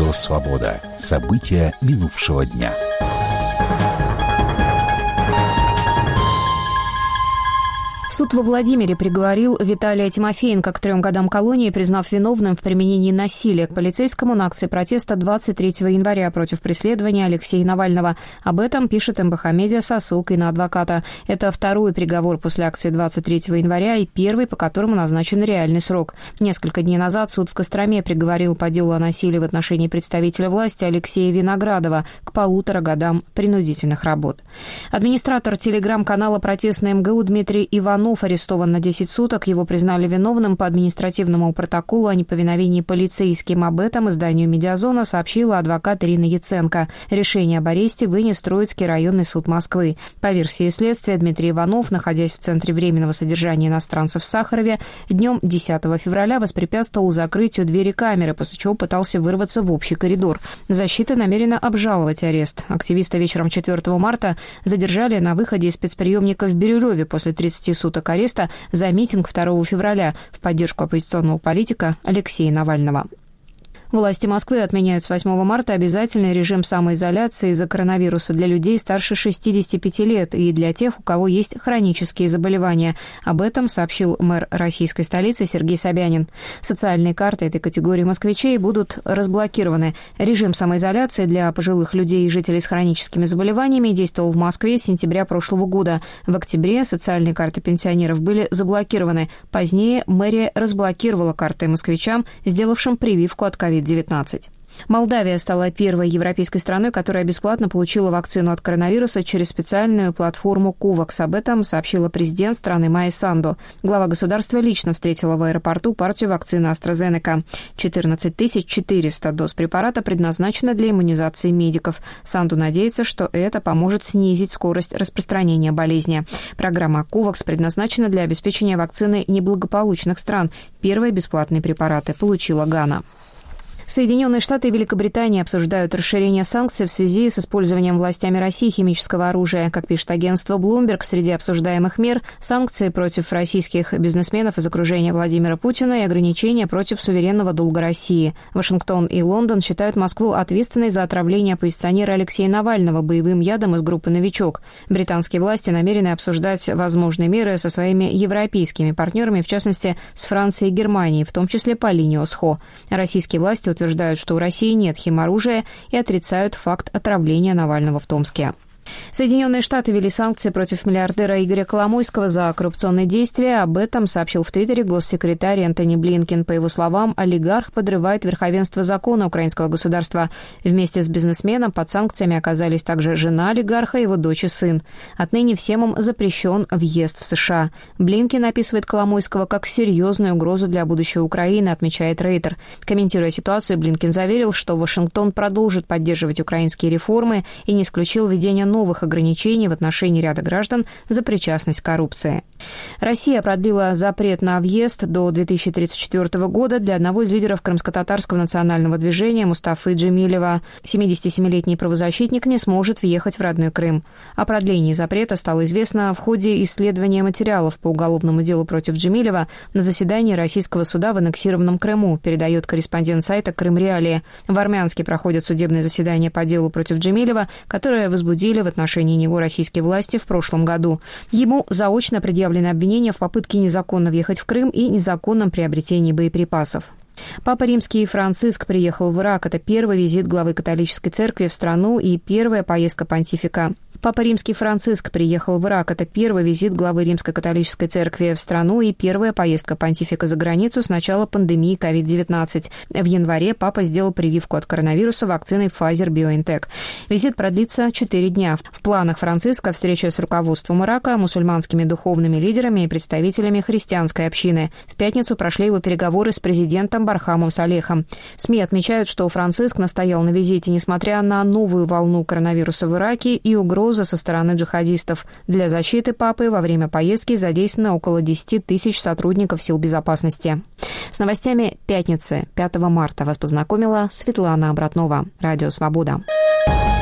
Радио «Свобода». События минувшего дня. Суд во Владимире приговорил Виталия Тимофеенко к 3 годам колонии, признав виновным в применении насилия к полицейскому на акции протеста 23 января против преследования Алексея Навального. Об этом пишет МБХ Медиа со ссылкой на адвоката. Это второй приговор после акции 23 января и первый, по которому назначен реальный срок. Несколько дней назад суд в Костроме приговорил по делу о насилии в отношении представителя власти Алексея Виноградова к 1,5 годам принудительных работ. Администратор телеграм-канала «Протестный МГУ» Дмитрий Иванов арестован на 10 суток. Его признали виновным по административному протоколу о неповиновении полицейским. Об этом изданию «Медиазона» сообщила адвокат Ирина Яценко. Решение об аресте вынес Троицкий районный суд Москвы. По версии следствия, Дмитрий Иванов, находясь в Центре временного содержания иностранцев в Сахарове, днем 10 февраля воспрепятствовал закрытию двери камеры, после чего пытался вырваться в общий коридор. Защита намерена обжаловать арест. Активиста вечером 4 марта задержали на выходе из спецприемника в Бирюлеве после 30 суток ареста за митинг 2 февраля в поддержку оппозиционного политика Алексея Навального. Власти Москвы отменяют с 8 марта обязательный режим самоизоляции из-за коронавируса для людей старше 65 лет и для тех, у кого есть хронические заболевания. Об этом сообщил мэр российской столицы Сергей Собянин. Социальные карты этой категории москвичей будут разблокированы. Режим самоизоляции для пожилых людей и жителей с хроническими заболеваниями действовал в Москве с сентября прошлого года. В октябре социальные карты пенсионеров были заблокированы. Позднее мэрия разблокировала карты москвичам, сделавшим прививку от COVID-19. Молдавия стала первой европейской страной, которая бесплатно получила вакцину от коронавируса через специальную платформу COVAX. Об этом сообщила президент страны Майя Санду. Глава государства лично встретила в аэропорту партию вакцины AstraZeneca. 14 400 доз препарата предназначено для иммунизации медиков. Санду надеется, что это поможет снизить скорость распространения болезни. Программа COVAX предназначена для обеспечения вакцины неблагополучных стран. Первые бесплатные препараты получила Гана. Соединенные Штаты и Великобритания обсуждают расширение санкций в связи с использованием властями России химического оружия. Как пишет агентство Bloomberg, среди обсуждаемых мер – санкции против российских бизнесменов из окружения Владимира Путина и ограничения против суверенного долга России. Вашингтон и Лондон считают Москву ответственной за отравление оппозиционера Алексея Навального боевым ядом из группы «Новичок». Британские власти намерены обсуждать возможные меры со своими европейскими партнерами, в частности, с Францией и Германией, в том числе по линии ОСХО. Российские власти утверждают, что у России нет химоружия и отрицают факт отравления Навального в Томске. Соединенные Штаты ввели санкции против миллиардера Игоря Коломойского за коррупционные действия. Об этом сообщил в Твиттере госсекретарь Энтони Блинкен. По его словам, олигарх подрывает верховенство закона украинского государства. Вместе с бизнесменом под санкциями оказались также жена олигарха, его дочь и сын. Отныне всем им запрещен въезд в США. Блинкен описывает Коломойского как серьезную угрозу для будущего Украины, отмечает Рейтер. Комментируя ситуацию, Блинкен заверил, что Вашингтон продолжит поддерживать украинские реформы и не исключил введение новых ограничений в отношении ряда граждан за причастность к коррупции. Россия продлила запрет на въезд до 2034 года для одного из лидеров крымско-татарского национального движения Мустафы Джемилева. 77-летний правозащитник не сможет въехать в родной Крым. О продлении запрета стало известно в ходе исследования материалов по уголовному делу против Джемилева на заседании российского суда в аннексированном Крыму, передает корреспондент сайта «Крым-Реалии». В Армянске проходят судебные заседания по делу против Джемилева, которые возбудили в отношении него российские власти в прошлом году. Ему заочно предъявлены обвинения в попытке незаконно въехать в Крым и незаконном приобретении боеприпасов. Папа Римский Франциск приехал в Ирак. Это первый визит главы католической церкви в страну и первая поездка понтифика. Папа Римский Франциск приехал в Ирак. Это первый визит главы Римской католической церкви в страну и первая поездка понтифика за границу с начала пандемии COVID-19. В январе папа сделал прививку от коронавируса вакциной Pfizer-BioNTech. Визит продлится 4 дня. В планах Франциска встреча с руководством Ирака, мусульманскими духовными лидерами и представителями христианской общины. В пятницу прошли его переговоры с президентом Бархамом Салехом. СМИ отмечают, что Франциск настоял на визите, несмотря на новую волну коронавируса в Ираке и угрозы со стороны джихадистов. Для защиты папы во время поездки задействовано около 10 тысяч сотрудников сил безопасности. С новостями пятницы, 5 марта, вас познакомила Светлана Обратнова. Радио «Свобода».